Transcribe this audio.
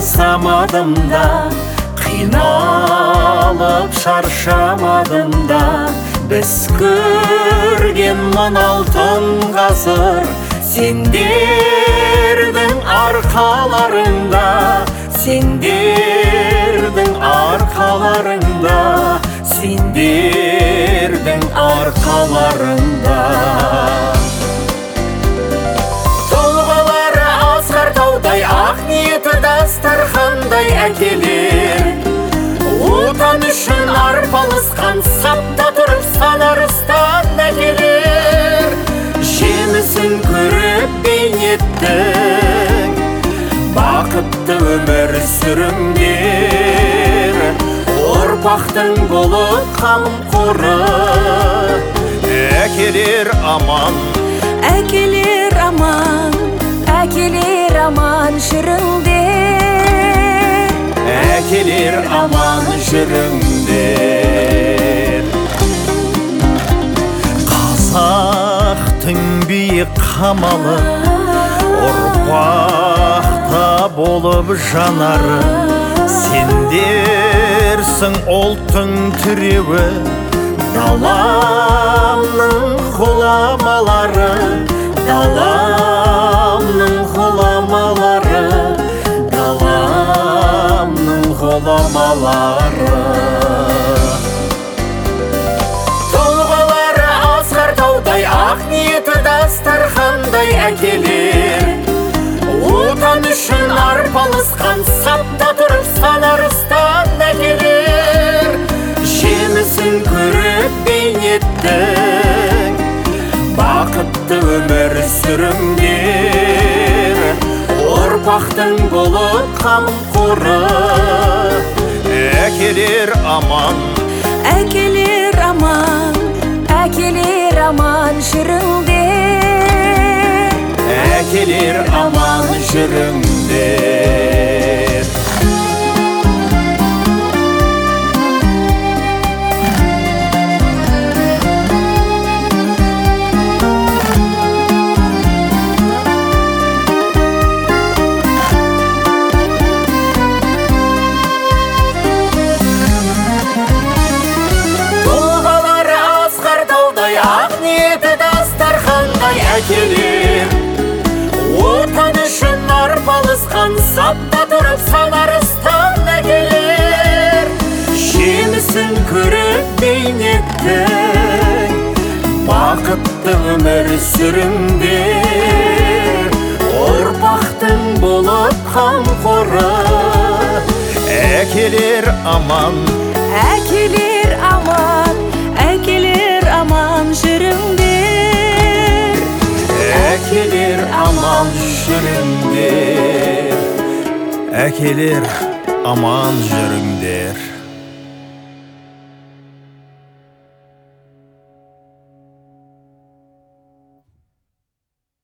аңсамадым да, қиналып шаршамадым да. Біз көрген мың алтын ғасыр сендердің арқаларыңда, сендердің арқаларыңда, сендердің арқаларыңда. Тұлғалары асқар таудай, ақ ниеті дастархандай әкелер. Отан үшін арпалысқан, сапта тұрып санарыстан әкелер. Жемісін көріп бейнеттің, бақытты өмір сүріңдер. Ұрпақтың болып қамқоры әкелер аман, әкелер аман, әкелер аман жүріңдер. Әкелер аман жүріңдер. Қазақтың биік қамалы, ұрпақта болып жанары. Сендерсің ұлттың тіреуі, даламның ғұламалары, даламның ғұламалары, даламның ғұламалары. Тұлғалары асқар таудай, ақ ниеті дастархандай әкелер. Отан үшін арпалысқан, сапта тұрып санарыстан әкелер. Жемісін көріп бейнеттің, бақытты өмір сүріңдер. Ұрпақтың болып қамқоры әкелер аман, әкелер аман, әкелер аман жүріңдер. Әкелер аман жүріңдер. Тұлғалары асқар таудай, ақ ниеті дастархандай әкелер. Отан үшін арпалысқан, сапта тұрып санарыстан әкелер. Жемісін көріп бейнеттің, бақытты өмір сүріңдер. Ұрпақтың болып қамқоры әкелер аман, әкелер аман, әкелер аман жүріңдер. әкелер аман жүріңдер. Әкелер аман жүріңдер.